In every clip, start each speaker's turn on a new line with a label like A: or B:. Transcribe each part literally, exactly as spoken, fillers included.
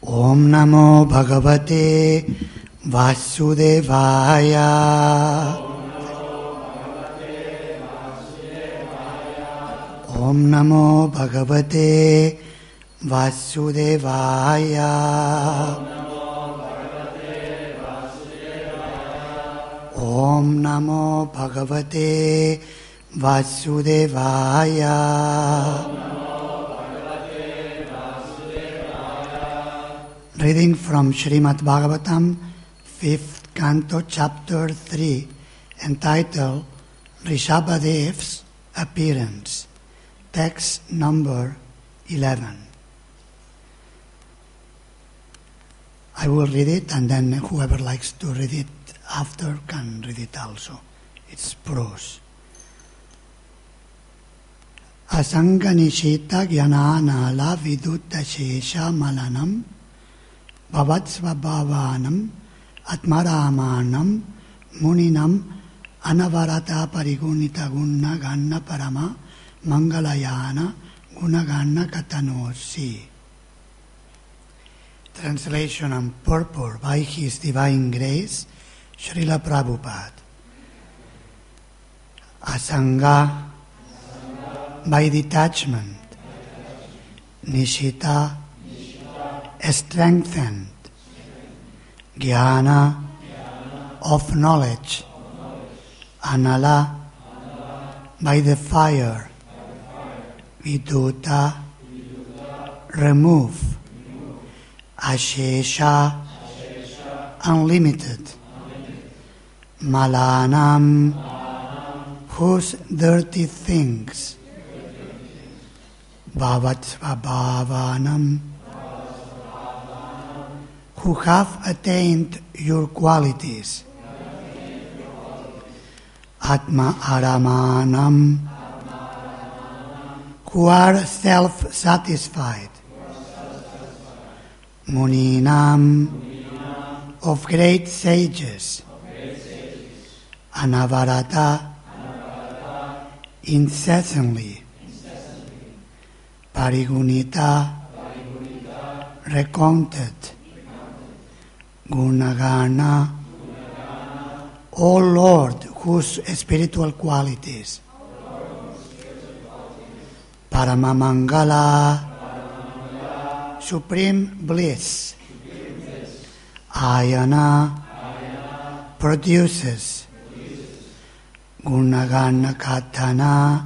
A: Om Namo Bhagavate Vasudevaya. Om Namo Bhagavate Vasudevaya. Om Namo Bhagavate Vasudevaya. Reading from Srimad Bhagavatam, fifth canto, chapter three, entitled Rishabhadev's Appearance, text number eleven. I will read it, and then whoever likes to read it after can read it also. It's prose. Asanganishita Gyananala Vidutta Shesha Malanam Bhavatsvabhavanam Atmaramanam Muninam Anavarata Parigunita Gunna Ganna Parama Mangalayana Gunaganna Katanosi. Translation and purport by His Divine Grace, Srila Prabhupada. Asanga, by detachment. Nishita, strengthened. Jnana, of knowledge. Anala, by the fire. Viduta, remove. Ashesha, unlimited. Malanam, whose dirty things. Bhavatsvabhavanam, who have attained your qualities. Atma Aramanam, who are self-satisfied. Muninam, of great sages. Anavarata, incessantly. Parigunita, recounted. Gunagana, O Lord, whose spiritual qualities. Paramamangala, supreme bliss. Ayana, produces. Gunagana Katana,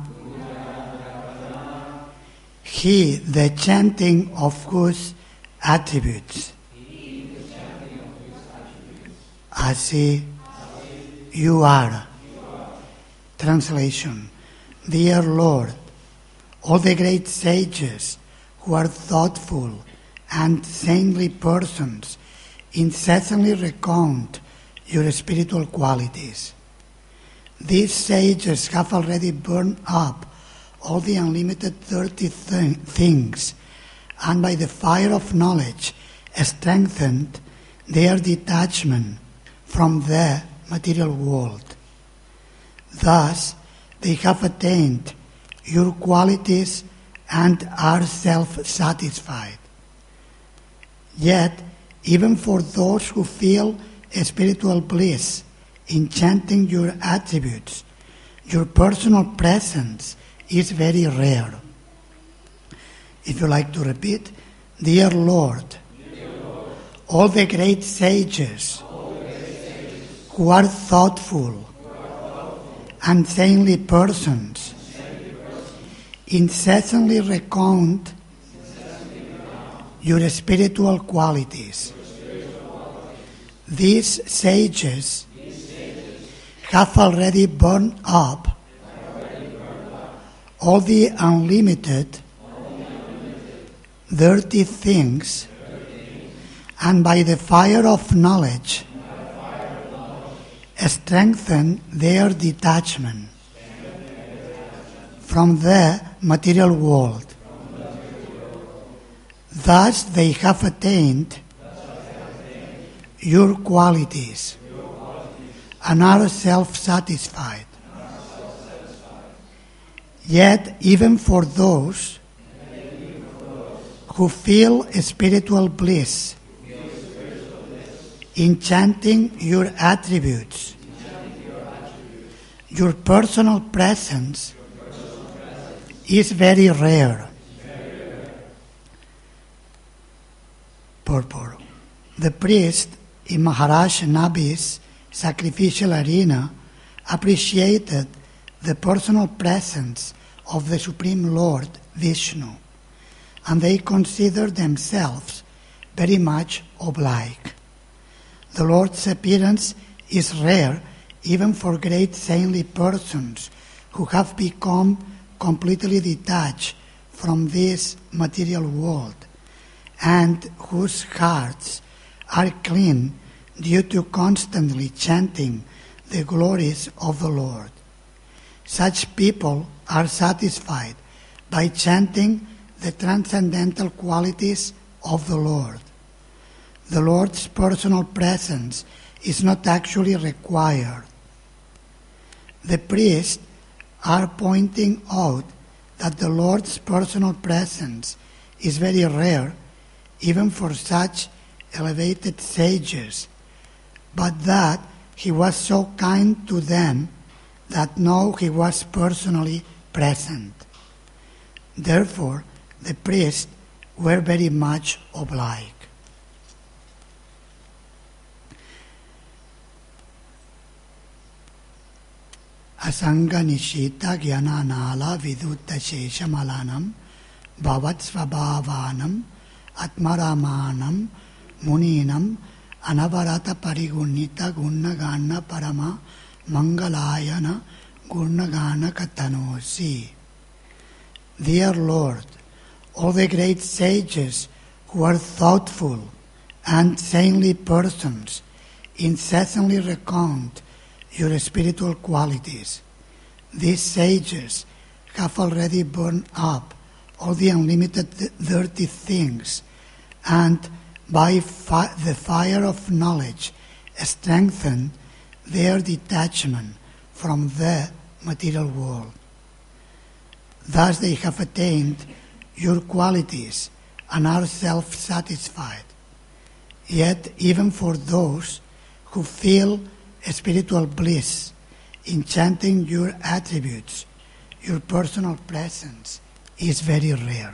A: he, the chanting of whose attributes. Asi, you are. Translation. Dear Lord, all the great sages who are thoughtful and saintly persons incessantly recount your spiritual qualities. These sages have already burned up all the unlimited dirty th- things, and by the fire of knowledge strengthened their detachment from the material world. Thus, they have attained your qualities and are self-satisfied. Yet, even for those who feel a spiritual bliss in chanting your attributes, your personal presence is very rare. If you like to repeat, Dear Lord, Dear Lord all the great sages, the great sages who are thoughtful, who are thoughtful and saintly persons, saintly persons incessantly recount your spiritual qualities. These sages have already burned up all the unlimited dirty things, and by the fire of knowledge strengthen their detachment from the material world. Thus they have attained your qualities and are self-satisfied. Yet, even for those who feel spiritual bliss in chanting your attributes. Your personal presence is very rare. Purport. The priest in Maharaj Nabi's sacrificial arena appreciated the personal presence of the Supreme Lord Vishnu, and they considered themselves very much obliged. The Lord's appearance is rare even for great saintly persons who have become completely detached from this material world and whose hearts are clean due to constantly chanting the glories of the Lord. Such people are satisfied by chanting the transcendental qualities of the Lord. The Lord's personal presence is not actually required. The priests are pointing out that the Lord's personal presence is very rare even for such elevated sages, but that he was so kind to them that now he was personally present. Therefore, the priests were very much obliged. Asanga nishita jnananala vidutta sheshamalanam bhavat svabhavanam atmaramanam muninam anavarata parigunita gunnagana parama mangalayana gunnagana katanosi. Dear Lord, all the great sages who are thoughtful and saintly persons incessantly recount your spiritual qualities. These sages have already burned up all the unlimited dirty things and by fi- the fire of knowledge strengthened their detachment from the material world. Thus they have attained your qualities and are self-satisfied. Yet even for those who feel spiritual bliss in chanting your attributes, your personal presence is very rare.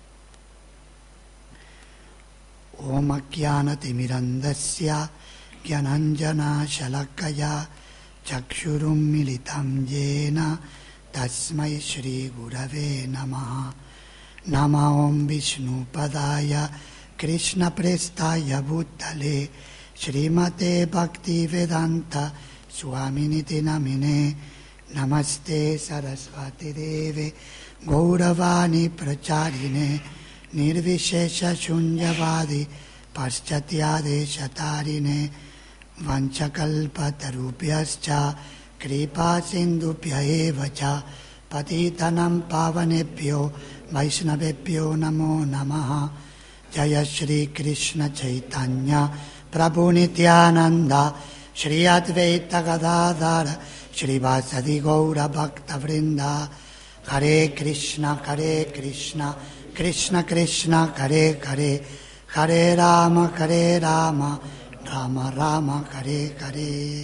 A: Om Jnana Timirandasya Jnananjana Shalakaya Chakshurum Militam Yena Tasmai Shri Gurave Namaha. Nama Om Vishnu Padaya Krishna Prestaya Bhutale Srimate Bhakti Vedanta Swaminiti Namine Namaste Saraswati Deve Gauravani Pracharine Nirvishesha Shunyavadi Paschatya Shatarine Vanchakalpa Tarupyascha Kripa Sindhupya Evacha Patitanam Pavanebhyo Vaishnavebhyo Namo Namaha. Jaya Shri Krishna Chaitanya Prabhu Nityananda Shri Advaita Gadadhara Shri Vasadi Gaura Bhakta Vrinda. Hare Krishna Hare Krishna Krishna Krishna Hare Hare Hare Rama Hare Rama Rama Rama Hare Hare.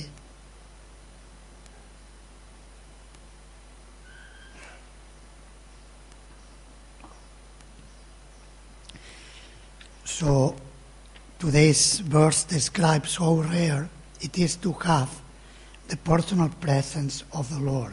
A: So today's verse describes how rare it is to have the personal presence of the Lord,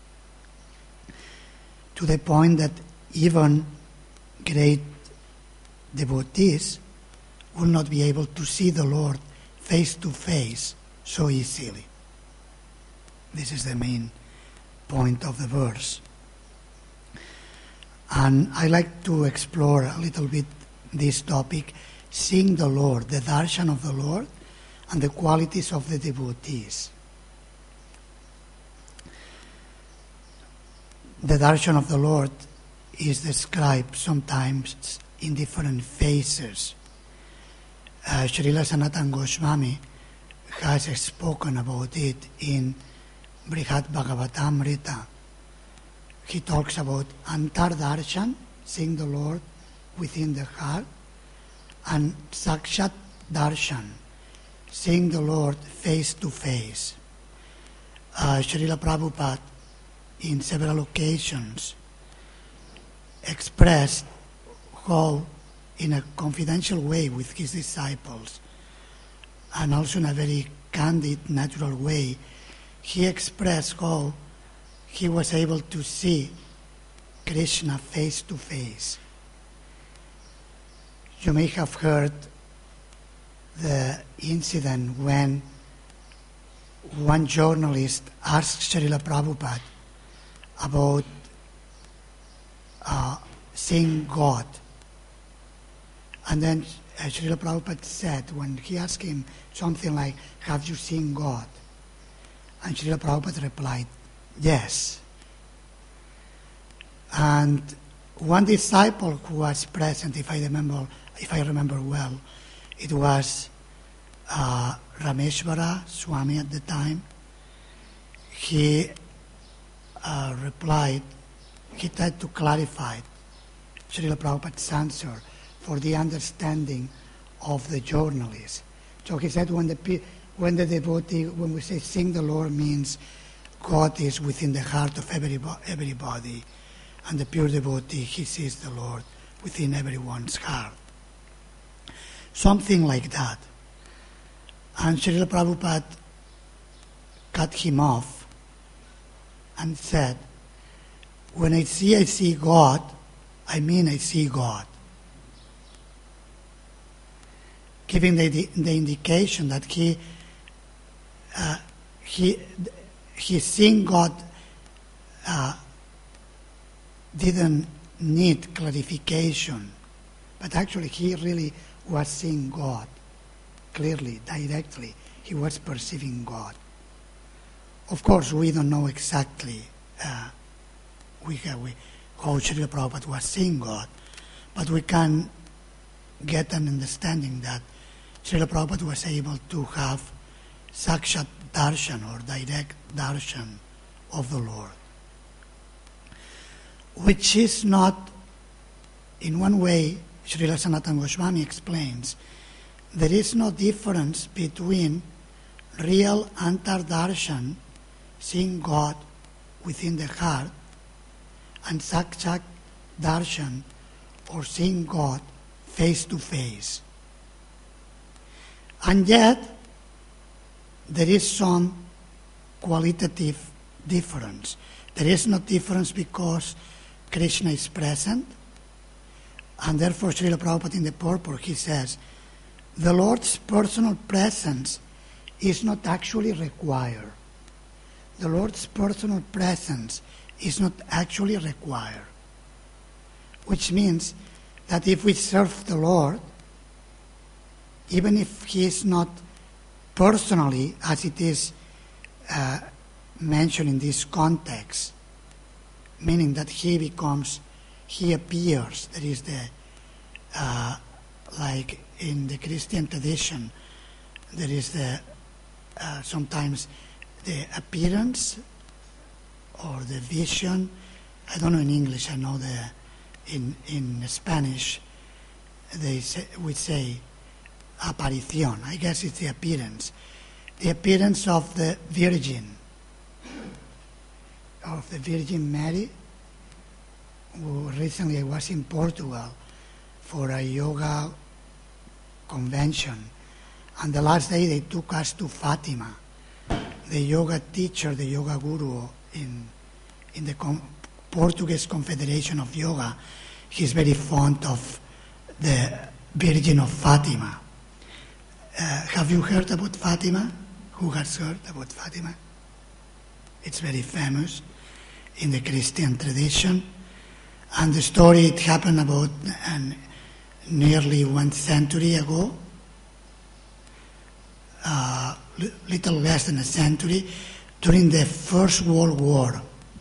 A: to the point that even great devotees will not be able to see the Lord face to face so easily. This is the main point of the verse. And I like to explore a little bit this topic, seeing the Lord, the darshan of the Lord, and the qualities of the devotees. The darshan of the Lord is described sometimes in different phases. Uh, Srila Sanatana Goswami has spoken about it in Brihad Bhagavatamrita. He talks about Antar Darshan, seeing the Lord within the heart, and Sakshat Darshan, seeing the Lord face to face. Uh, Srila Prabhupada, in several occasions, expressed how, in a confidential way with his disciples, and also in a very candid, natural way, he expressed how he was able to see Krishna face to face. You may have heard the incident when one journalist asked Srila Prabhupada about uh, seeing God. And then uh, Srila Prabhupada said, when he asked him something like, have you seen God? And Srila Prabhupada replied, yes. And one disciple who was present, if I remember, if I remember well, it was uh, Rameshwara Swami at the time. He uh, replied, he tried to clarify Srila Prabhupada's answer for the understanding of the journalist. So he said, when the when the devotee, when we say sing the Lord, means God is within the heart of everybody, everybody, and the pure devotee, he sees the Lord within everyone's heart. Something like that. And Srila Prabhupada cut him off and said, when I see I see God, I mean I see God. Giving the, the indication that he uh, he he seeing God uh, didn't need clarification, but actually he really was seeing God clearly, directly. He was perceiving God. Of course, we don't know exactly uh, we, uh, we, how Srila Prabhupada was seeing God, but we can get an understanding that Srila Prabhupada was able to have Sakshat Darshan, or direct Darshan of the Lord, which is not, in one way, Srila Sanatana Goswami explains, there is no difference between real Antar Darshan, seeing God within the heart, and Sakshat Darshan, or seeing God face to face. And yet, there is some qualitative difference. There is no difference because Krishna is present, and therefore Srila Prabhupada in the purport, he says, the Lord's personal presence is not actually required. The Lord's personal presence is not actually required. Which means that if we serve the Lord, even if He is not personally, as it is uh, mentioned in this context, meaning that He becomes, He appears, there is the, uh, like in the Christian tradition, there is the, uh, sometimes the appearance or the vision. I don't know in English, I know the, in, in Spanish, they say, we say aparición. I guess it's the appearance. The appearance of the Virgin, of the Virgin Mary, who recently I was in Portugal for a yoga convention, and the last day they took us to Fatima. The yoga teacher, the yoga guru in in the Com- Portuguese Confederation of Yoga, he's very fond of the Virgin of Fatima. Uh, have you heard about Fatima? Who has heard about Fatima? It's very famous in the Christian tradition. And the story, it happened about an, nearly one century ago, uh, little less than a century, during the First World War.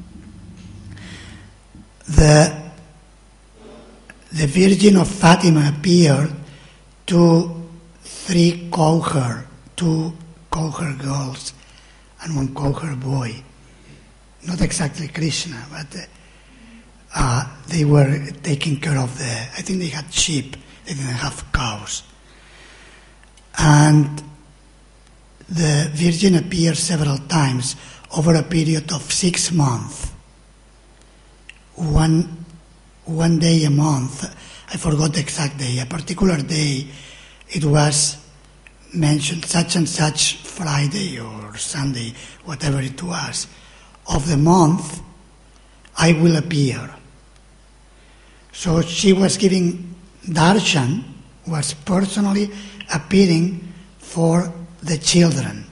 A: The, the Virgin of Fatima appeared to three cowherd, two cowherd girls and one cowherd boy. Not exactly Krishna, but uh, they were taking care of the, I think they had sheep, they didn't have cows. And the Virgin appeared several times over a period of six months. One, one day a month, I forgot the exact day, a particular day, it was mentioned such and such Friday or Sunday, whatever it was, of the month, I will appear. So she was giving darshan, was personally appearing for the children.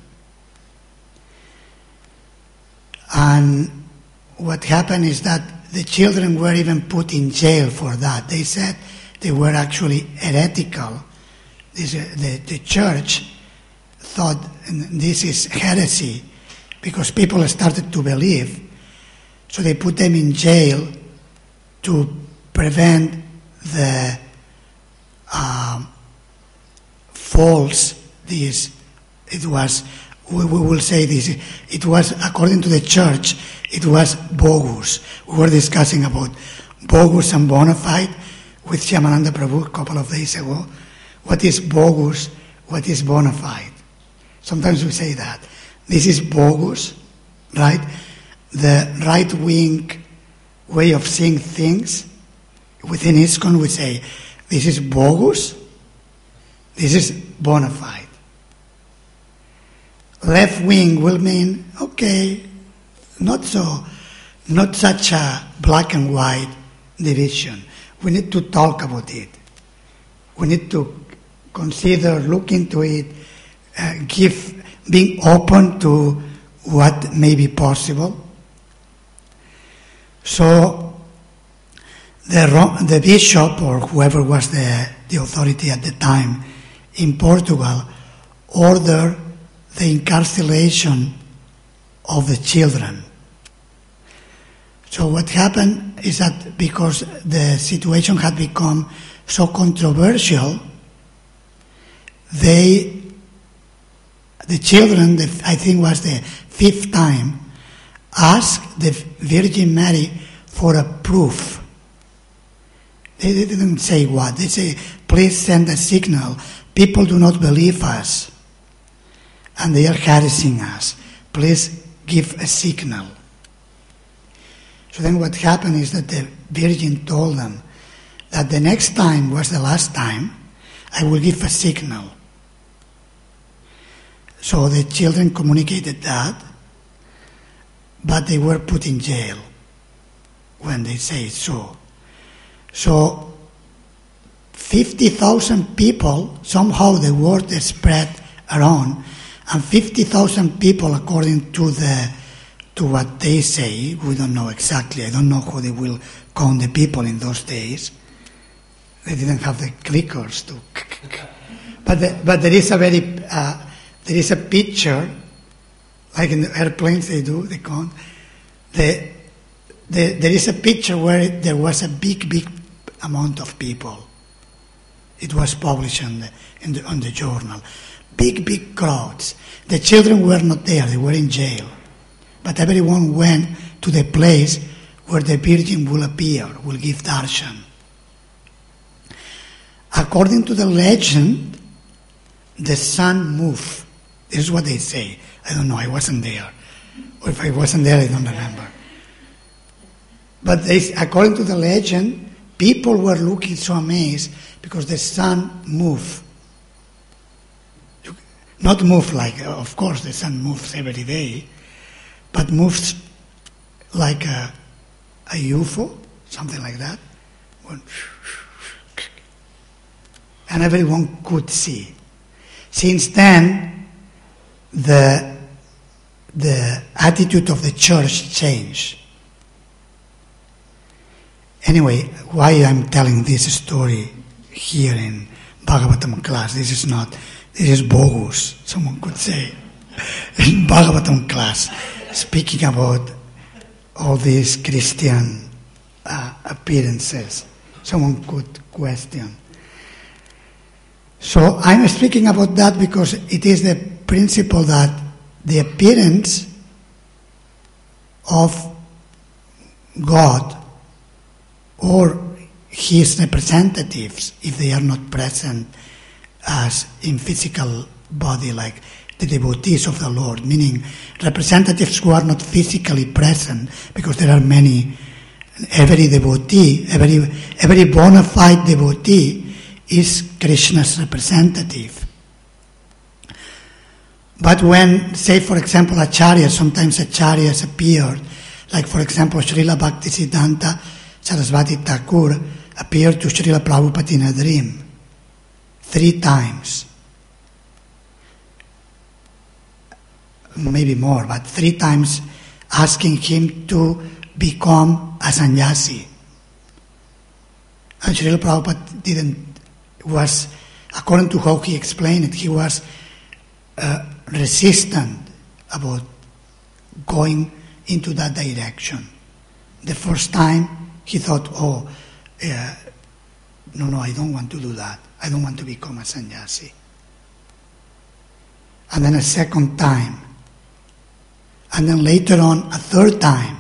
A: And what happened is that the children were even put in jail for that. They said they were actually heretical. This, uh, the, the church thought this is heresy because people started to believe. So they put them in jail to prevent the uh, false, this, it was, we, we will say this, it was, according to the church, it was bogus. We were discussing about bogus and bona fide with Shyamananda Prabhu a couple of days ago. What is bogus? What is bona fide? Sometimes we say that. This is bogus, right? The right-wing way of seeing things. Within ISKCON we say, this is bogus, this is bona fide. Left-wing will mean, okay, not so, not such a black and white division. We need to talk about it. We need to consider, look into it, uh, give, being open to what may be possible. So the, the bishop or whoever was the, the authority at the time in Portugal ordered the incarceration of the children. So what happened is that because the situation had become so controversial, they, the children, the, I think was the fifth time, asked the Virgin Mary for a proof. They didn't say what. They say, please send a signal. People do not believe us. And they are harassing us. Please give a signal. So then what happened is that the Virgin told them that the next time was the last time, I will give a signal. So the children communicated that, but they were put in jail when they say so. So fifty thousand people, somehow the word is spread around, and fifty thousand people, according to the to what they say, we don't know exactly, I don't know how they will count the people in those days. They didn't have the clickers to... But, the, but there is a very, uh, there is a picture, like in the airplanes they do, they count. The, the, there is a picture where it, there was a big, big amount of people. It was published in the, in the, on the journal. Big, big crowds. The children were not there, they were in jail. But everyone went to the place where the Virgin will appear, will give darshan. According to the legend, the sun moved. This is what they say. I don't know, I wasn't there. Or if I wasn't there, I don't remember. But they, according to the legend, people were looking so amazed because the sun moved. Not move like, of course, the sun moves every day, but moves like a, a U F O, something like that. And everyone could see. Since then, the, the attitude of the church changed. Anyway, why I'm telling this story here in Bhagavatam class, this is not, this is bogus, someone could say, in Bhagavatam class, speaking about all these Christian uh, appearances. Someone could question. So I'm speaking about that because it is the principle that the appearance of God or his representatives, if they are not present as in physical body, like the devotees of the Lord, meaning representatives who are not physically present, because there are many. Every devotee, every every bona fide devotee is Krishna's representative. But when, say for example, acharyas, sometimes acharyas appear, like for example Srila Bhaktisiddhanta Saraswati Thakur appeared to Srila Prabhupada in a dream three times. Maybe more, but three times asking him to become a sannyasi. And Srila Prabhupada didn't, was, according to how he explained it, he was uh, resistant about going into that direction. The first time he thought, oh, uh, no, no, I don't want to do that. I don't want to become a sannyasi. And then a second time. And then later on, a third time.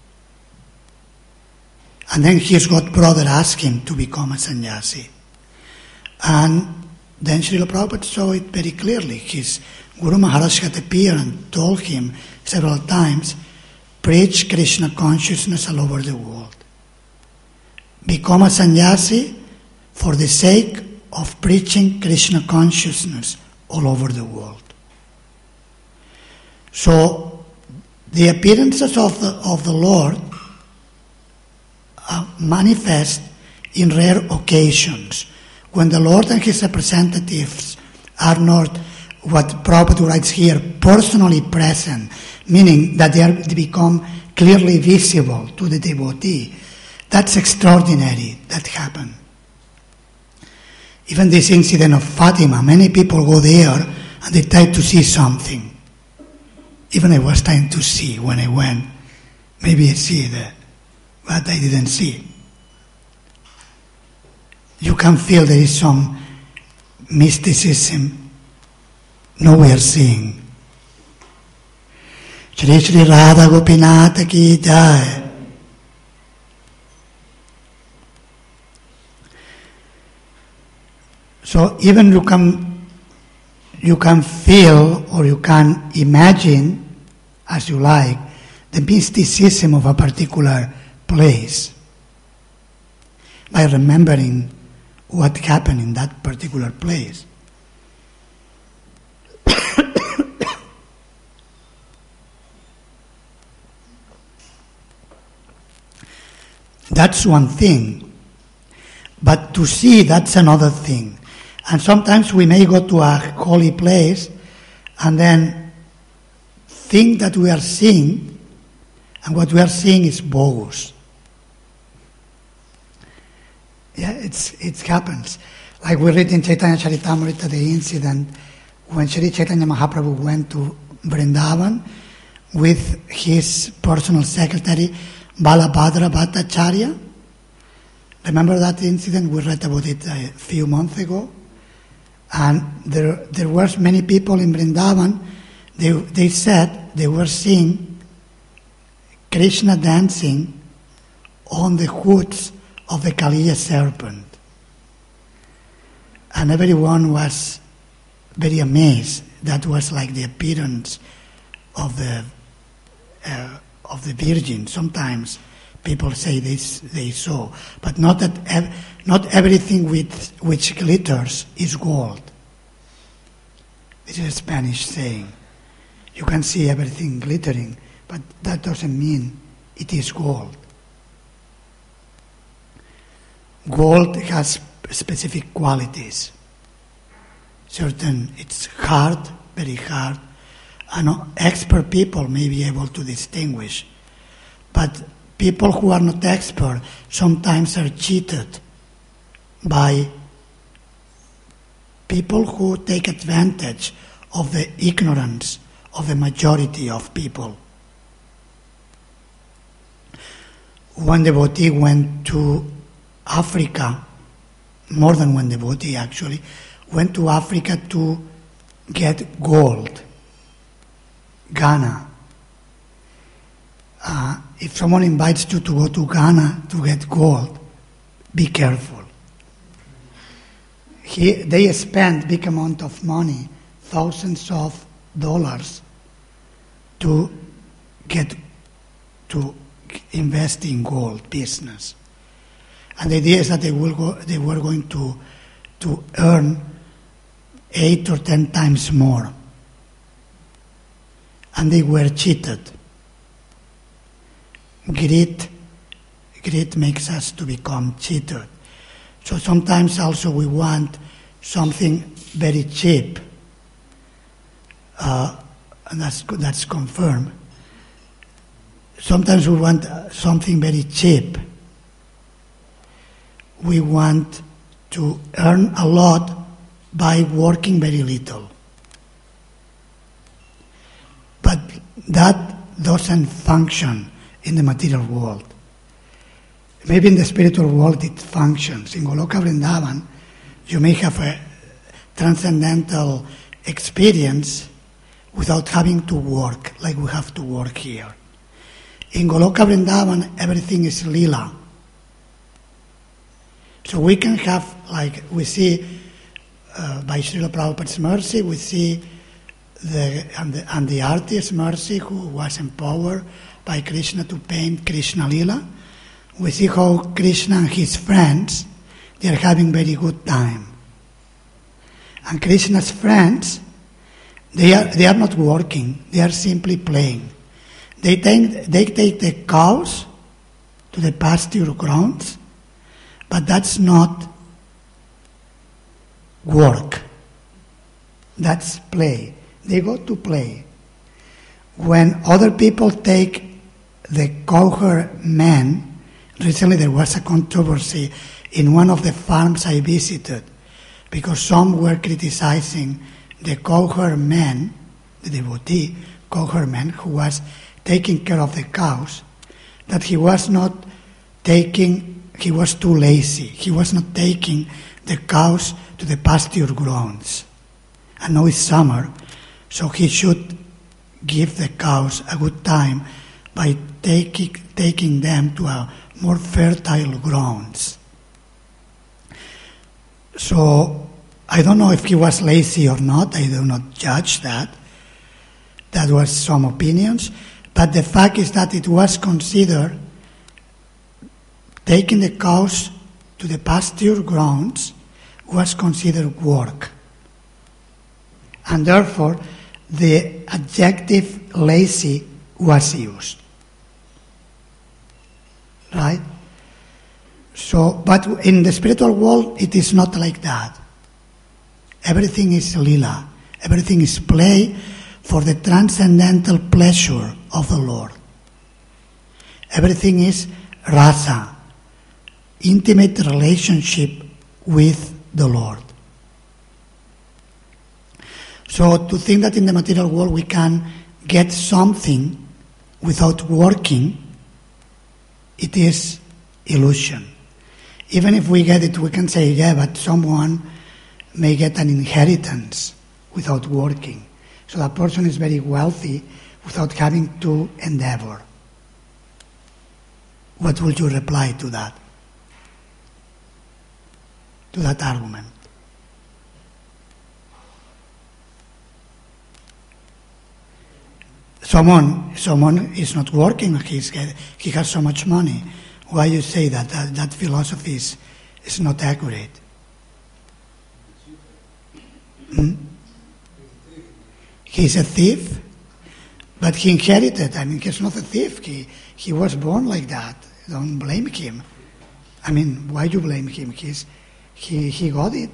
A: And then his god brother asked him to become a sannyasi. And then Srila Prabhupada saw it very clearly. His Guru Maharaj had appeared and told him several times, preach Krishna consciousness all over the world. Become a sannyasi for the sake of preaching Krishna consciousness all over the world. So, the appearances of the, of the Lord Uh, manifest in rare occasions, when the Lord and His representatives are not, what Prabhupada writes here, personally present, meaning that they, are, they become clearly visible to the devotee. That's extraordinary, that happened. Even this incident of Fatima, many people go there and they try to see something. Even I was trying to see when I went. Maybe I see that. But I didn't see. You can feel there is some mysticism nowhere seeing. Shri Shri Radha Gopinath ki jai. So even you can you can feel or you can imagine, as you like, the mysticism of a particular place by remembering what happened in that particular place. That's one thing. But to see, that's another thing. And sometimes we may go to a holy place and then think that we are seeing, and what we are seeing is bogus. Yeah, it's it happens. Like we read in Chaitanya Charitamrita the incident when Sri Chaitanya Mahaprabhu went to Vrindavan with his personal secretary Balabhadra Bhattacharya. Remember that incident? We read about it a few months ago. And there there were many people in Vrindavan. They they said they were seeing Krishna dancing on the hoods of the Kaliya serpent. And everyone was very amazed. That was like the appearance of the uh, of the Virgin. Sometimes people say this they saw, but not that ev- not everything with which glitters is gold. This is a Spanish saying. You can see everything glittering, but that doesn't mean it is gold. Gold has specific qualities. Certain, it's hard, very hard, and expert people may be able to distinguish. But people who are not expert sometimes are cheated by people who take advantage of the ignorance of the majority of people. One devotee went to Africa, more than one devotee actually, went to Africa to get gold, Ghana. Uh, if someone invites you to go to Ghana to get gold, be careful. He, they spend big amount of money, thousands of dollars, to get to invest in gold business. And the idea is that they will go, they were going to to earn eight or ten times more. And they were cheated. Greed, greed makes us to become cheated. So sometimes also we want something very cheap, uh, and that's that's confirmed. Sometimes we want something very cheap. We want to earn a lot by working very little. But that doesn't function in the material world. Maybe in the spiritual world it functions. In Goloka Vrindavan, you may have a transcendental experience without having to work like we have to work here. In Goloka Vrindavan, everything is lila. So we can have, like we see uh, by Srila Prabhupada's mercy, we see the and, the and the artist's mercy who was empowered by Krishna to paint Krishna Lila. We see how Krishna and his friends, they are having very good time. And Krishna's friends, they are they are not working, they are simply playing. They take, they take the cows to the pasture grounds, but that's not work. That's play. They go to play. When other people take the cowherd men, recently there was a controversy in one of the farms I visited because some were criticizing the cowherd man, the devotee cowherd man who was taking care of the cows, that he was not taking, he was too lazy. He was not taking the cows to the pasture grounds. And now it's summer, so he should give the cows a good time by taking, taking them to a more fertile grounds. So I don't know if he was lazy or not. I do not judge that. That was some opinions. But the fact is that it was considered taking the cows to the pasture grounds was considered work. And therefore, the adjective lazy was used. Right? So, but in the spiritual world, it is not like that. Everything is lila. Everything is play for the transcendental pleasure of the Lord. Everything is rasa, intimate relationship with the Lord. So to think that in the material world we can get something without working, it is illusion. Even if we get it, we can say, yeah, but someone may get an inheritance without working. So that person is very wealthy without having to endeavor. What would you reply to that? To that argument? Someone, someone is not working, he's, he has so much money. Why you say that? That, that philosophy is, is not accurate. Hmm? He's a thief, but he inherited. I mean, he's not a thief. He, he was born like that. Don't blame him. I mean, why do you blame him? He's, he, he got it.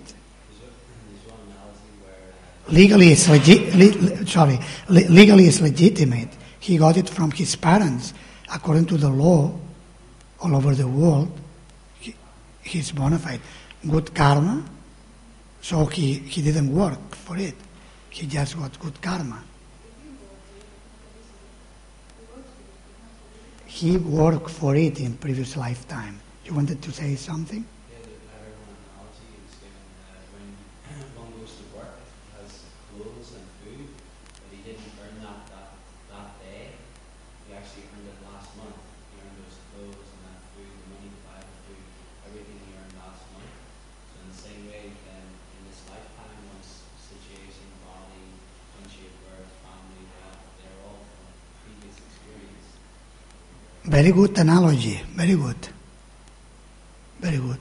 A: Legally, it's legit. Le, sorry, le, legally, it's legitimate. He got it from his parents, according to the law, all over the world. He, he's bona fide. Good karma. So he, he didn't work for it. He just got good karma. He worked for it in previous lifetime. You wanted to say something?
B: Yeah, the, I heard one analogy. It was given uh, when one goes to work, has clothes and food, but he didn't earn that, that that day. He actually earned it last month. He earned those clothes and that food, the money to buy the food, everything he
A: Very good analogy, very good. Very good.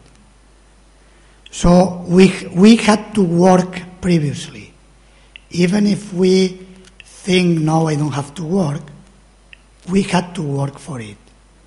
A: So we we had to work previously. Even if we think, no, I don't have to work, we had to work for it.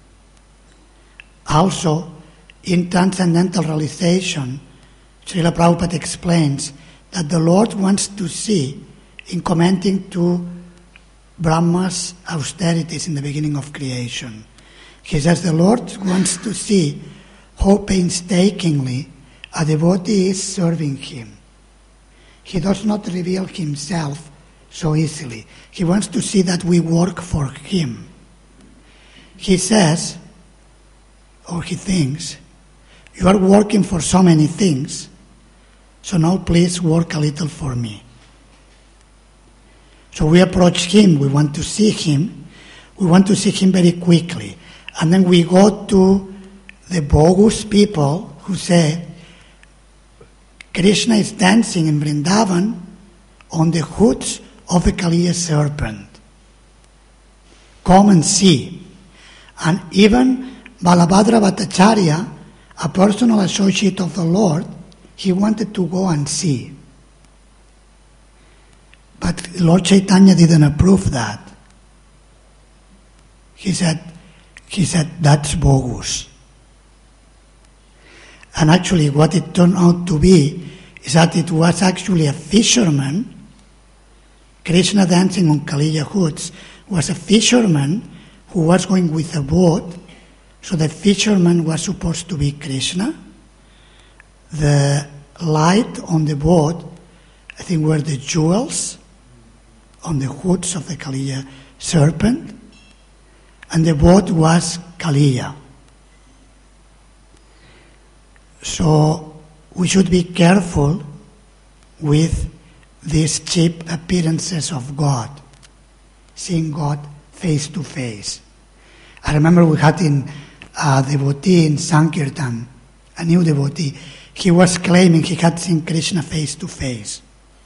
A: Also, in Transcendental Realization, Srila Prabhupada explains that the Lord wants to see, in commenting to Brahma's austerities in the beginning of creation, he says the Lord wants to see how painstakingly a devotee is serving him. He does not reveal himself so easily. He wants to see that we work for him. He says, or he thinks, you are working for so many things, so now please work a little for me. So we approach him, we want to see him, we want to see him very quickly. And then we go to the bogus people who say, Krishna is dancing in Vrindavan on the hoods of a Kaliya serpent. Come and see. And even Balabhadra Bhattacharya, a personal associate of the Lord, he wanted to go and see. But Lord Chaitanya didn't approve that. He said, he said, that's bogus. And actually what it turned out to be is that it was actually a fisherman. Krishna dancing on Kaliya hoods was a fisherman who was going with a boat. So the fisherman was supposed to be Krishna. The light on the boat, I think, were the jewels on the hoods of the Kaliya serpent. And the boat was Kaliya. So we should be careful with these cheap appearances of God, seeing God face to face. I remember we had in a devotee in Sankirtan, a new devotee, he was claiming he had seen Krishna face to face.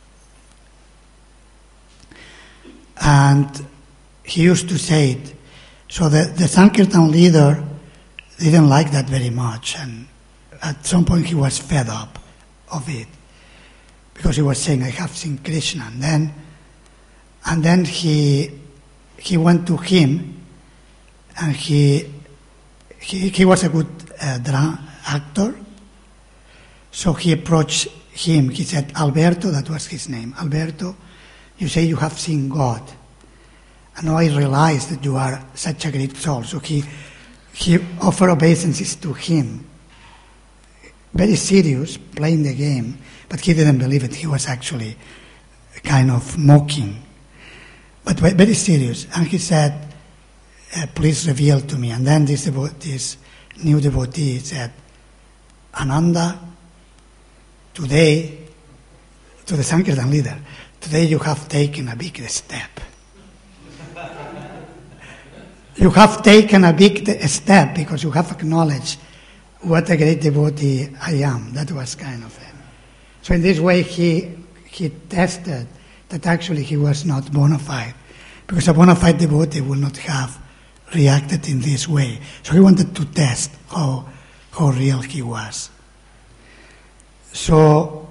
A: And he used to say it. So the, the Sankirtan leader didn't like that very much, and at some point he was fed up of it, because he was saying, I have seen Krishna. And then, and then he he went to him, and he he, he was a good uh, dra- actor. So he approached him. He said, Alberto, that was his name. Alberto, you say you have seen God. And now I realize that you are such a great soul. So he he offered obeisances to him. Very serious, playing the game, but he didn't believe it. He was actually kind of mocking, but very serious. And he said, uh, please reveal to me. And then this, devo- this new devotee said, Ananda, today, to the Sankirtan leader, today you have taken a big step. You have taken a big step because you have acknowledged what a great devotee I am. That was kind of him. So in this way he he tested that actually he was not bona fide, because a bona fide devotee would not have reacted in this way. So he wanted to test how how real he was. So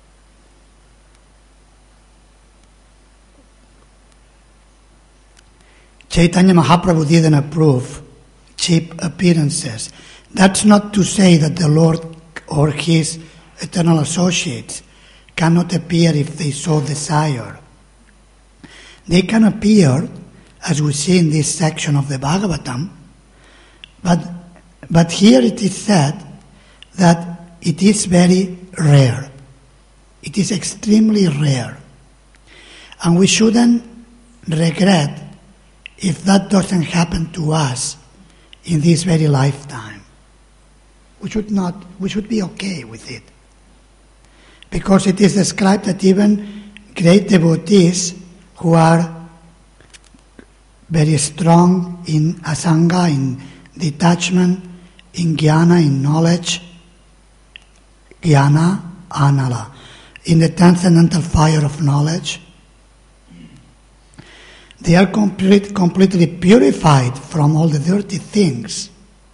A: Chaitanya Mahaprabhu didn't approve cheap appearances. That's not to say that the Lord or his eternal associates cannot appear if they so desire. They can appear, as we see in this section of the Bhagavatam, but, but here it is said that it is very rare. It is extremely rare. And we shouldn't regret if that doesn't happen to us in this very lifetime. We should not, we should be okay with it. Because it is described that even great devotees who are very strong in asanga, in detachment, in jnana, in knowledge, jnana, anala, in the transcendental fire of knowledge, They are complete, completely purified from all the dirty things.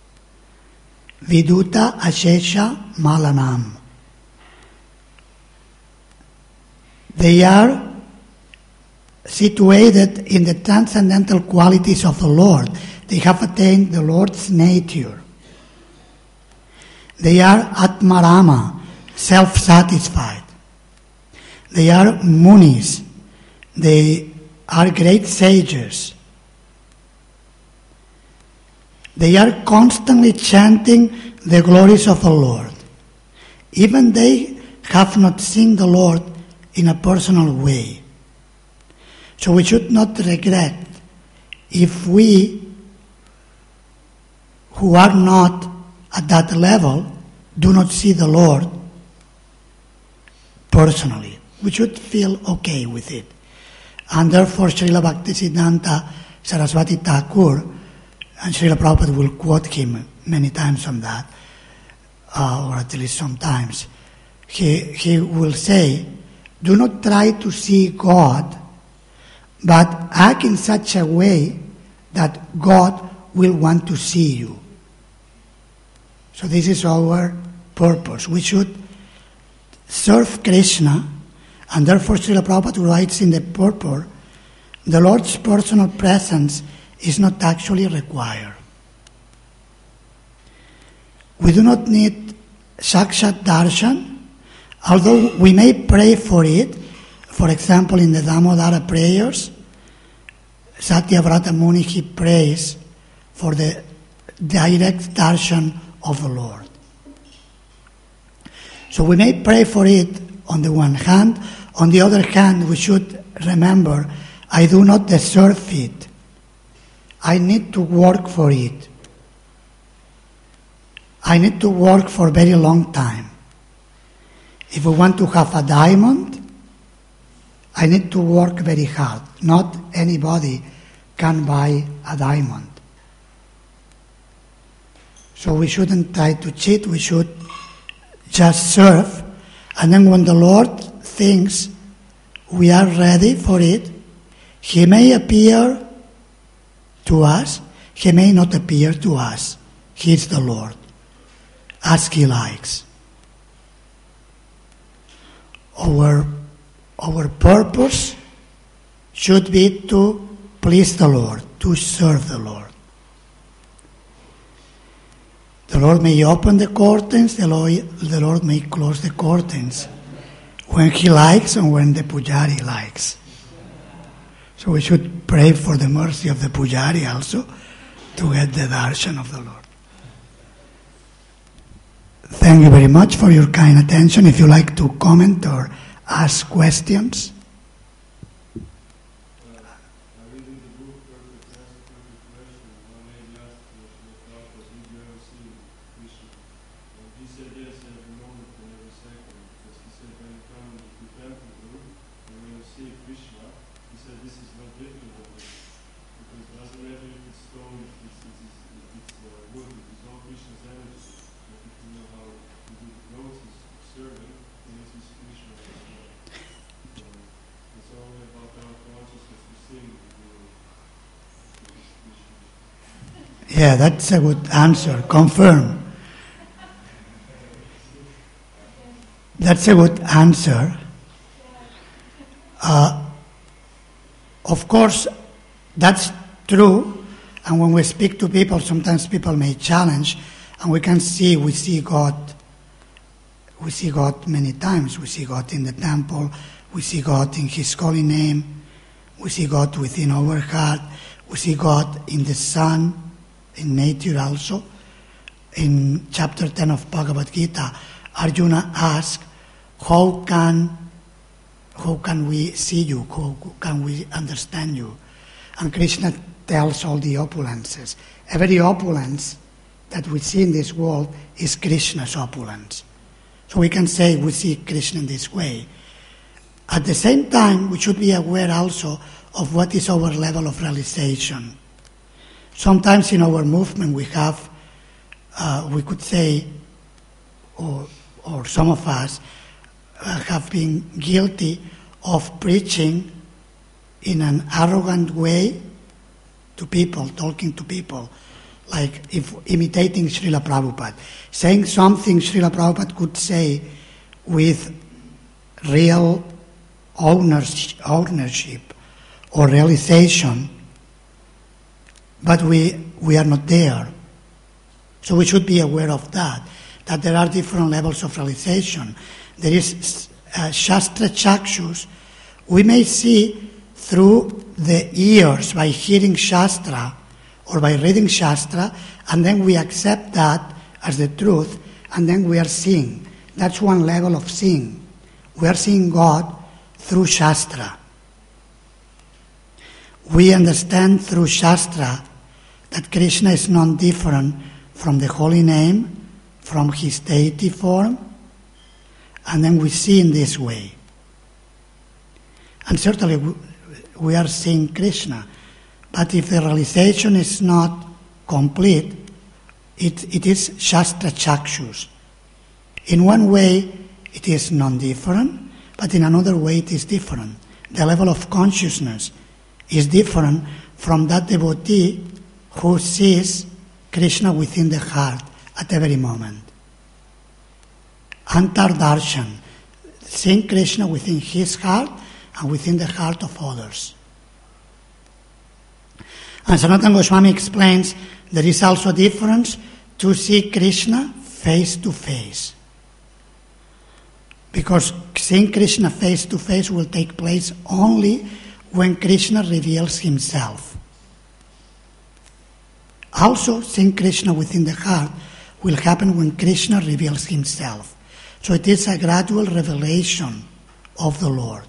A: Viduta ashesha malanam. They are situated in the transcendental qualities of the Lord. They have attained the Lord's nature. They are Atmarama, self-satisfied. They are Munis. They are great sages. They are constantly chanting the glories of the Lord. Even they have not seen the Lord in a personal way. So we should not regret if we, who are not at that level, do not see the Lord personally. We should feel okay with it. And therefore Srila Bhaktisiddhanta Saraswati Thakur, and Srila Prabhupada will quote him many times on that, uh, or at least sometimes, he, he will say, do not try to see God, but act in such a way that God will want to see you. So this is our purpose. We should serve Krishna, and therefore Srila Prabhupada writes in the purport, the Lord's personal presence is not actually required. We do not need Sakshat Darshan, although we may pray for it. For example, in the Damodara prayers, Satyavrata Muni, he prays for the direct darshan of the Lord. So we may pray for it on the one hand. On the other hand, we should remember, I do not deserve it. I need to work for it. I need to work for a very long time. If we want to have a diamond, I need to work very hard. Not anybody can buy a diamond. So we shouldn't try to cheat, we should just serve. And then when the Lord thinks we are ready for it, He may appear to us, He may not appear to us. He is the Lord, as He likes. Our, our purpose should be to please the Lord, to serve the Lord. The Lord may open the curtains, the Lord, the Lord may close the curtains when He likes and when the Pujari likes. So we should pray for the mercy of the Pujari also to get the darshan of the Lord. Thank you very much for your kind attention. If you like to comment or ask questions. Yeah, that's a good answer. Confirm. That's a good answer. Uh, of course, that's true. And when we speak to people, sometimes people may challenge, and we can see, we see God. We see God many times. We see God in the temple. We see God in His holy name. We see God within our heart. We see God in the sun, in nature also. In chapter ten of Bhagavad Gita, Arjuna asked, how can, how can we see you? How can we understand you? And Krishna tells all the opulences. Every opulence that we see in this world is Krishna's opulence. So we can say we see Krishna in this way. At the same time, we should be aware also of what is our level of realization. Sometimes in our movement we have, uh, we could say, or, or some of us uh, have been guilty of preaching in an arrogant way to people, talking to people, like if imitating Srila Prabhupada, saying something Srila Prabhupada could say with real ownership, ownership or realization, but we, we are not there. So we should be aware of that, that there are different levels of realization. There is uh, Shastra Chakshus. We may see through the ears by hearing Shastra or by reading Shastra, and then we accept that as the truth, and then we are seeing. That's one level of seeing. We are seeing God through Shastra. We understand through Shastra that Krishna is non-different from the holy name, from his deity form, and then we see in this way. And certainly we are seeing Krishna. But if the realization is not complete, it, it is Shastra Chakshus. In one way, it is non-different, but in another way, it is different. The level of consciousness is different from that devotee who sees Krishna within the heart at every moment. Antar Darshan, seeing Krishna within his heart and within the heart of others. And Sanatana Goswami explains there is also a difference to see Krishna face to face. Because seeing Krishna face to face will take place only when Krishna reveals himself. Also, seeing Krishna within the heart will happen when Krishna reveals himself. So it is a gradual revelation of the Lord.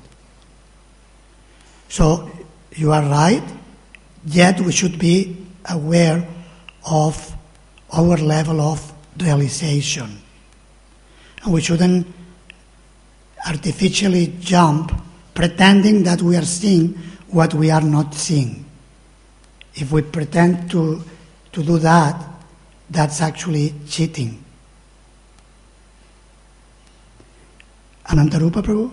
A: So you are right. Yet we should be aware of our level of realization. And we shouldn't artificially jump pretending that we are seeing what we are not seeing. If we pretend to, to do that, that's actually cheating. Anantarupa Prabhu?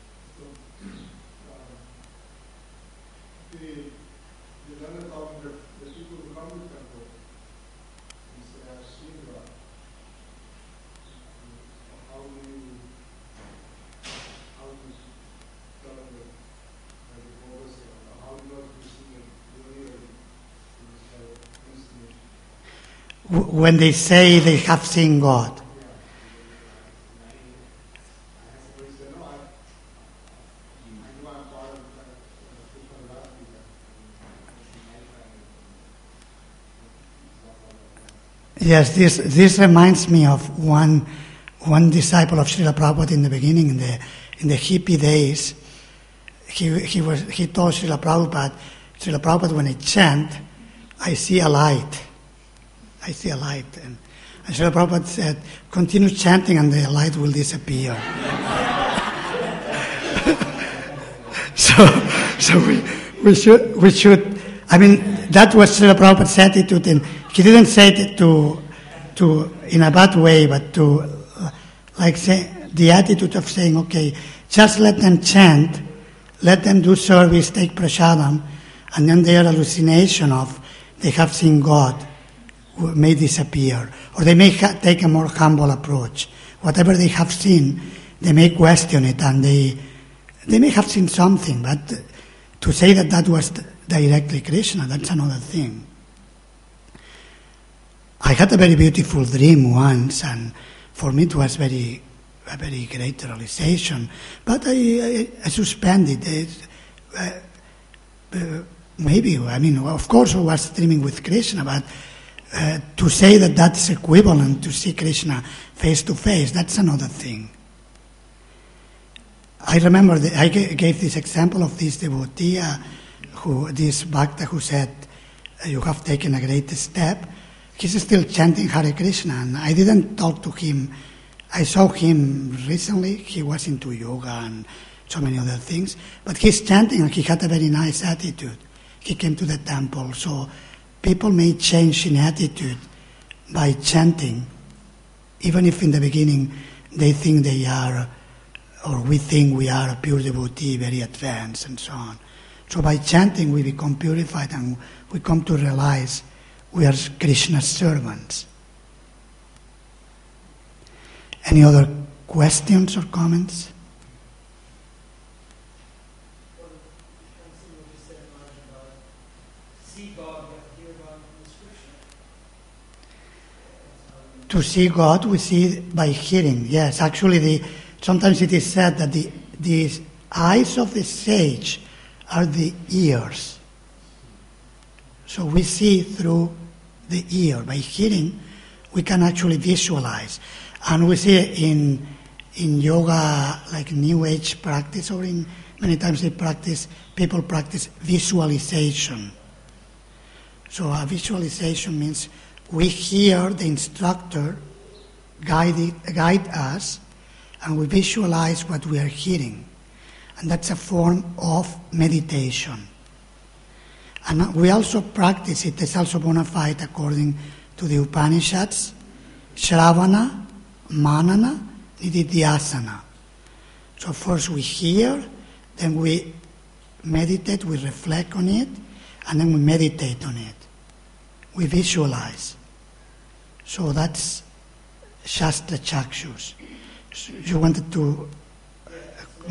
A: When they say they have seen God. Yes, this this reminds me of one one disciple of Srila Prabhupada in the beginning, in the in the hippie days. He he was he told Srila Prabhupada, Srila Prabhupada, when I chant, I see a light. I see a light. And, and Srila Prabhupada said, continue chanting and the light will disappear. so so we, we should, we should, I mean, that was Srila Prabhupada's attitude. And he didn't say it to, to, in a bad way, but to, uh, like say, the attitude of saying, okay, just let them chant, let them do service, take prasadam, and then their hallucination of they have seen God may disappear, or they may ha- take a more humble approach. Whatever they have seen, they may question it, and they they may have seen something, but to say that that was directly Krishna, that's another thing. I had a very beautiful dream once, and for me it was very a very great realization, but I, I, I suspended it. Uh, uh, maybe, I mean, of course I was dreaming with Krishna, but Uh, to say that that's equivalent to see Krishna face to face, that's another thing. I remember that I g- gave this example of this devotee, uh, who, this bhakta who said, you have taken a great step. He's still chanting Hare Krishna, and I didn't talk to him. I saw him recently. He was into yoga and so many other things, but he's chanting and he had a very nice attitude. He came to the temple, so people may change in attitude by chanting, even if in the beginning they think they are, or we think we are a pure devotee, very advanced and so on. So by chanting, we become purified and we come to realize we are Krishna's servants. Any other questions or comments? To see God, we see by hearing. Yes, actually, the, sometimes it is said that the, the eyes of the sage are the ears. So we see through the ear. By hearing, we can actually visualize. And we see in in yoga, like New Age practice, or in many times they practice, people practice visualization. So a visualization means we hear the instructor guide, it, guide us, and we visualize what we are hearing. And that's a form of meditation. And we also practice it, it's also bona fide according to the Upanishads, Shravana, Manana, Nididhyasana. So first we hear, then we meditate, we reflect on it, and then we meditate on it. We visualize. So that's Shastra Chakshus. So you wanted to... Uh,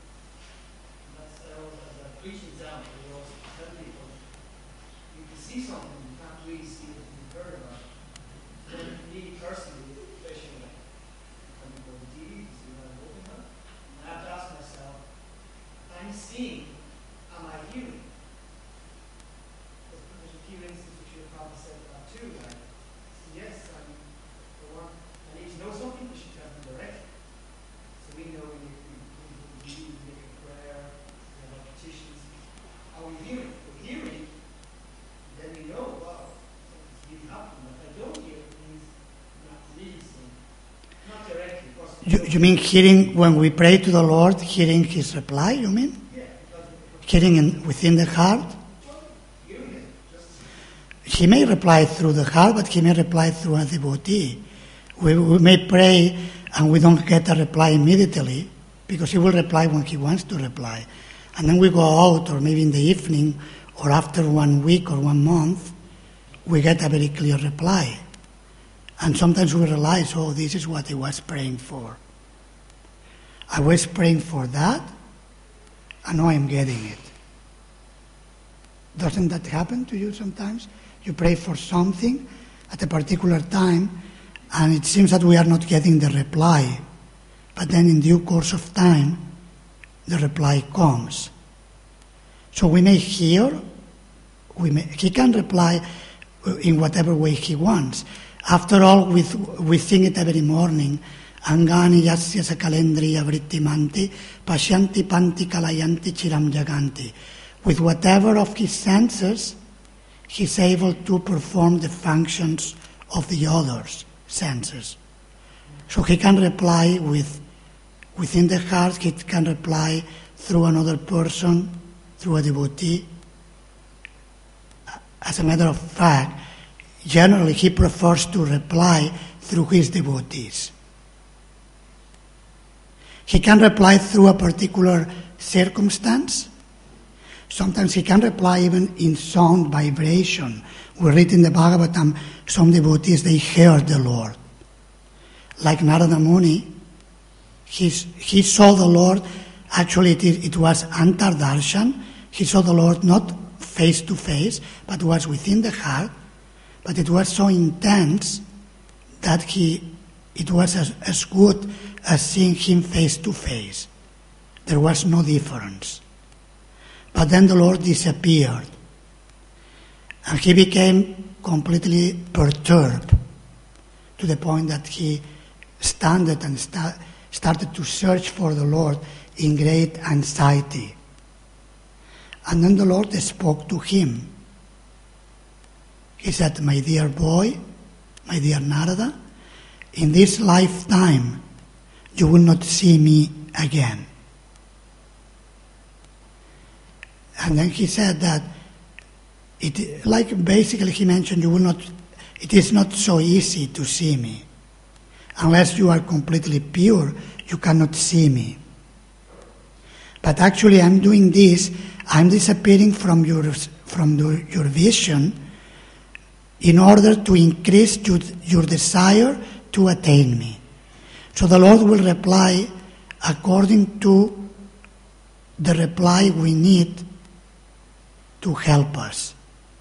A: You, you mean hearing when we pray to the Lord, hearing His reply, you mean?
C: Yeah.
A: Hearing in, within the heart? He may reply through the heart, but He may reply through a devotee. We, we may pray and we don't get a reply immediately, because He will reply when He wants to reply. And then we go out, or maybe in the evening, or after one week or one month, we get a very clear reply. And sometimes we realize, oh, this is what I was praying for. I was praying for that, and now I'm getting it. Doesn't that happen to you sometimes? You pray for something at a particular time, and it seems that we are not getting the reply. But then in due course of time, the reply comes. So we may hear, we may, He can reply in whatever way He wants. After all, we, we sing it every morning. Angani yasya sakalendriya vrittimanti, pashyanti panti kalayanti chiram jaganti. With whatever of His senses, He's able to perform the functions of the other's senses. So He can reply with within the heart, He can reply through another person, through a devotee. As a matter of fact, generally, He prefers to reply through His devotees. He can reply through a particular circumstance. Sometimes He can reply even in sound vibration. We read in the Bhagavatam, some devotees, they heard the Lord. Like Narada Muni, he's, he saw the Lord, actually it, it was Antardarshan. He saw the Lord not face to face, but was within the heart. But it was so intense that he, it was as, as good as seeing Him face to face. There was no difference. But then the Lord disappeared. And he became completely perturbed to the point that he standed and sta- started to search for the Lord in great anxiety. And then the Lord spoke to him. He said, "My dear boy, my dear Narada, in this lifetime you will not see me again." And then he said that, it, like basically he mentioned, you will not, it is not so easy to see me. Unless you are completely pure, you cannot see me. But actually I'm doing this, I'm disappearing from your, from the, your vision in order to increase your, your desire to attain me. So the Lord will reply according to the reply we need to help us.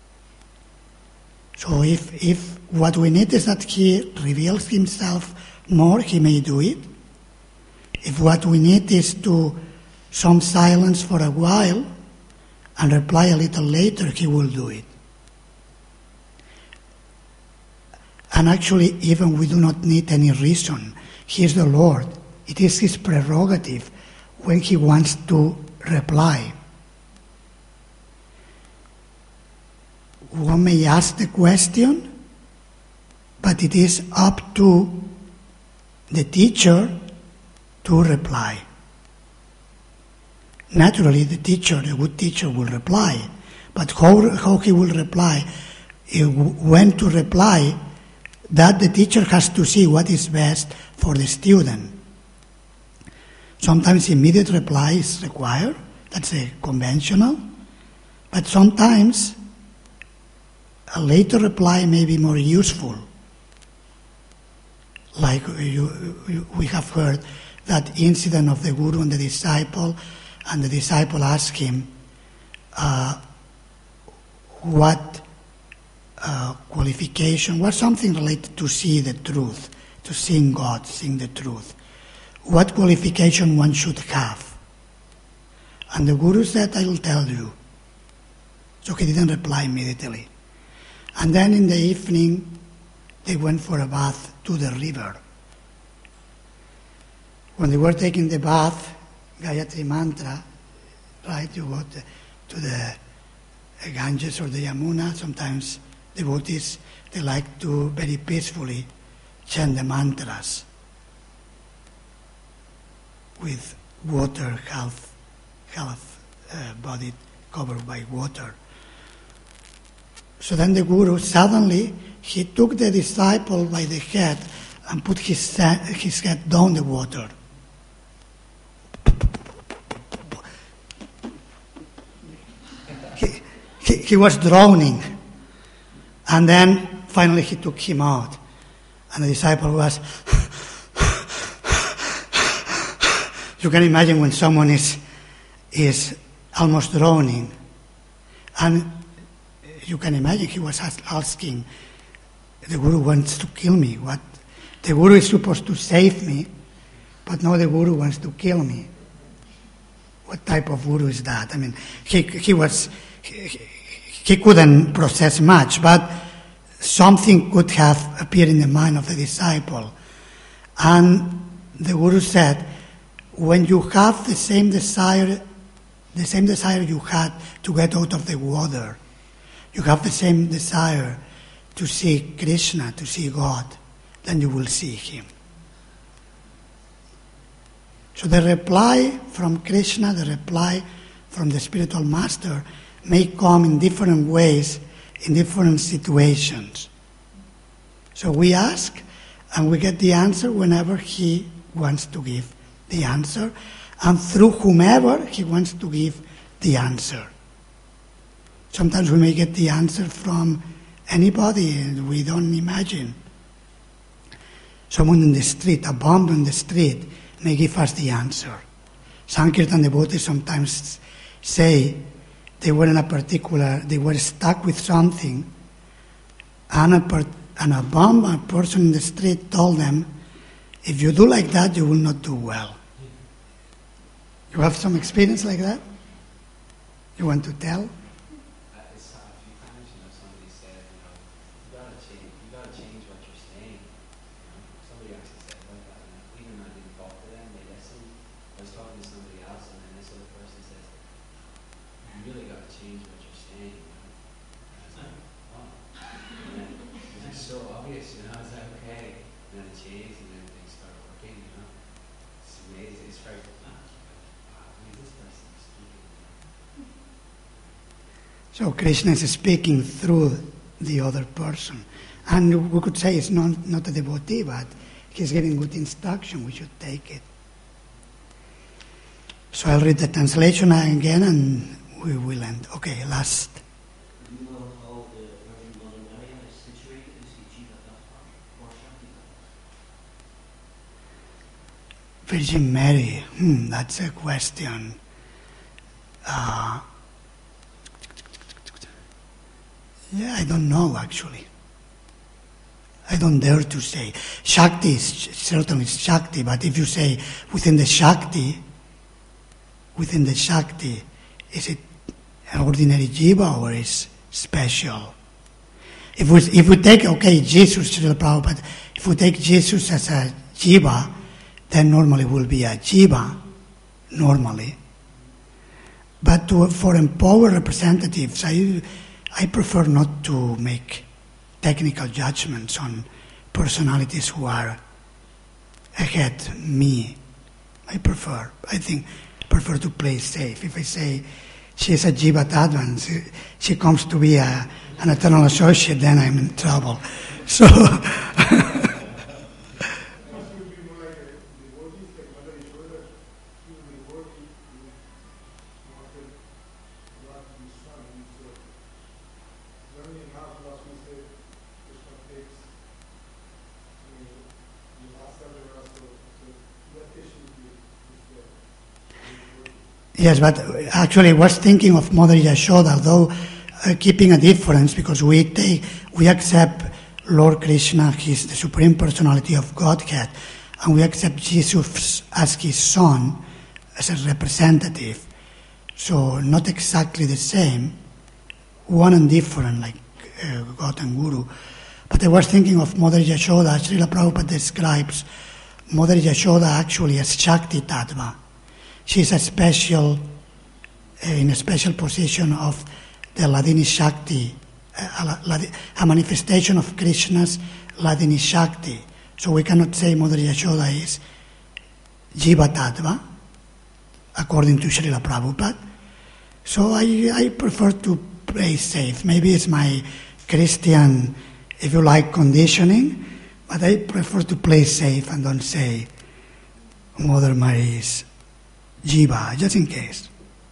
A: So if, if what we need is that He reveals Himself more, He may do it. If what we need is to some silence for a while and reply a little later, He will do it. And actually, even we do not need any reason. He is the Lord. It is His prerogative when He wants to reply. One may ask the question, but it is up to the teacher to reply. Naturally, the teacher, the good teacher, will reply. But how, how he will reply, when to reply, that the teacher has to see what is best for the student. Sometimes immediate reply is required. That's a conventional. But sometimes a later reply may be more useful. Like you, you, we have heard that incident of the Guru and the disciple, and the disciple asked him, uh, what uh, qualification, what something related to see the truth, to seeing God, seeing the truth. What qualification one should have? And the Guru said, I will tell you. So he didn't reply immediately. And then in the evening, they went for a bath to the river. When they were taking the bath, Gayatri Mantra, right, you go to, to the Ganges or the Yamuna, sometimes devotees, they like to very peacefully chant the mantras with water, half, half uh, body covered by water. So then the Guru, suddenly, he took the disciple by the head and put his, his head down the water. He, he, he was drowning. And then finally he took him out. And the disciple was... You can imagine when someone is, is almost drowning. And you can imagine he was asking, the Guru wants to kill me. What? The Guru is supposed to save me, but now the Guru wants to kill me. What type of Guru is that? I mean, he, he was, he, he couldn't process much, but something could have appeared in the mind of the disciple. And the Guru said, when you have the same desire, the same desire you had to get out of the water, you have the same desire to see Krishna, to see God, then you will see Him. So the reply from Krishna, the reply from the spiritual master may come in different ways, in different situations. So we ask and we get the answer whenever He wants to give the answer, and through whomever He wants to give the answer. Sometimes we may get the answer from anybody and we don't imagine. Someone in the street, a bomb in the street, may give us the answer. Sankirtan devotees sometimes say they were in a particular, they were stuck with something, and a, per, and a bomb, a person in the street told them, if you do like that, you will not do well. You have some experience like that? You want to tell? So Krishna is speaking through the other person. And we could say it's not, not a devotee, but he's giving good instruction, we should take it. So I'll read the translation again and we will end. Okay, last.
C: Do you know how the Virgin Mother Maria is situated? Is she Jiva Tattva or Shakti Tattva?
A: Virgin Mary, hmm, that's a question. Uh, yeah, I don't know actually. I don't dare to say. Shakti is certainly Shakti, but if you say within the Shakti, within the Shakti, is it an ordinary Jiva or is special? If we, if we take, okay, Jesus, Srila Prabhupada, if we take Jesus as a Jiva, then normally will be a Jiva, normally. But to, for empowered representatives, I, I prefer not to make technical judgments on personalities who are ahead me. I prefer, I think, prefer to play safe. If I say she's a Jiva Tattva, she, she comes to be a, an eternal associate, then I'm in trouble. So, yes, but actually I was thinking of Mother Yashoda, though uh, keeping a difference, because we take, we accept Lord Krishna, He's the Supreme Personality of Godhead, and we accept Jesus as His Son, as a representative. So not exactly the same, one and different, like uh, God and Guru. But I was thinking of Mother Yashoda. Srila Prabhupada describes Mother Yashoda actually as Shakti Tattva. She's a special, uh, in a special position of the Ladini Shakti, uh, a manifestation of Krishna's Ladini Shakti. So we cannot say Mother Yashoda is Jiva Tattva, according to Srila Prabhupada. So I, I prefer to play safe. Maybe it's my Christian, if you like, conditioning, but I prefer to play safe and don't say Mother Mary is Jiva, just in case.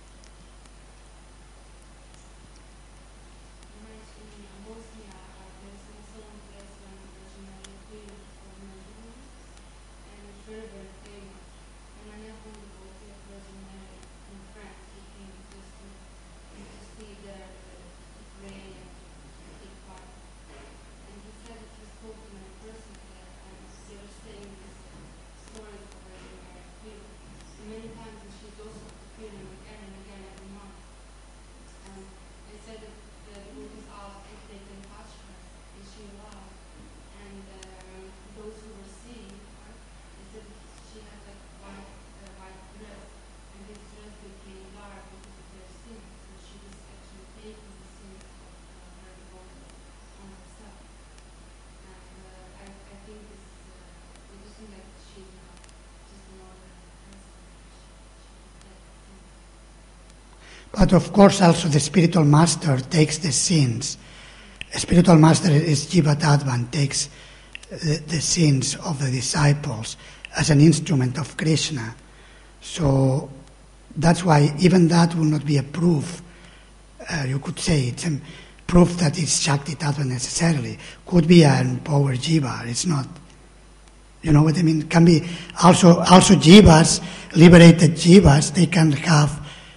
A: But of course also the spiritual master takes the sins. A spiritual master is Jiva Tattva and takes the, the sins of the disciples as an instrument of Krishna. So that's why even that will not be a proof. Uh, you could say it's a proof that it's Shakti Tattva necessarily. Could be an empowered Jiva. It's not. You know what I mean? It can be also, also Jivas, liberated Jivas, they can have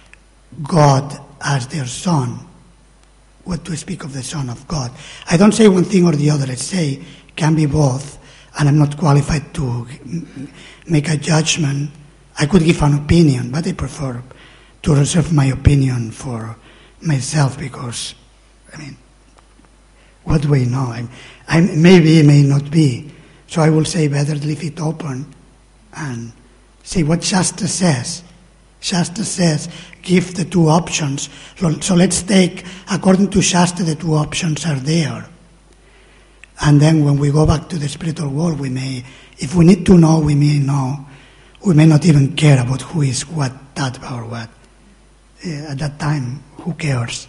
A: God as their son. What to speak of the Son of God? I don't say one thing or the other. I say can be both, and I'm not qualified to make a judgment. I could give an opinion, but I prefer to reserve my opinion for myself because, I mean, what do I know? I, I maybe it may not be. So I will say better leave it open and see what Shastra says. Shastra says, give the two options. So, so let's take, according to Shastra, the two options are there. And then when we go back to the spiritual world, we may, if we need to know, we may know. We may not even care about who is what, tattva or what. Uh, at that time, who cares?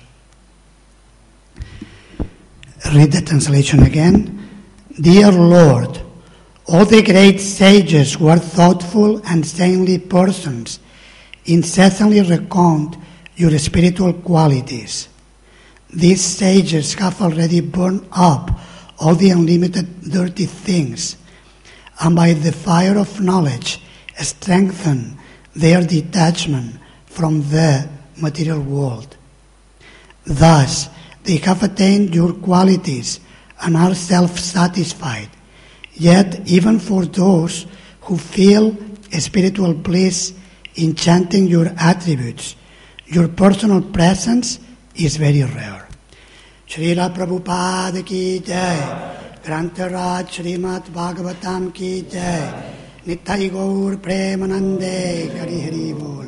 A: Read the translation again. Dear Lord, all the great sages were thoughtful and saintly persons. incessantly recount your spiritual qualities. These sages have already burned up all the unlimited dirty things, and by the fire of knowledge strengthen their detachment from the material world. Thus, they have attained your qualities and are self-satisfied. Yet, even for those who feel spiritual bliss in chanting your attributes, your personal presence is very rare. Srila Prabhupada ki jai, Grantaraj Srimad Bhagavatam ki jai, Nittai Gaur Premanande Hari Hari Bol.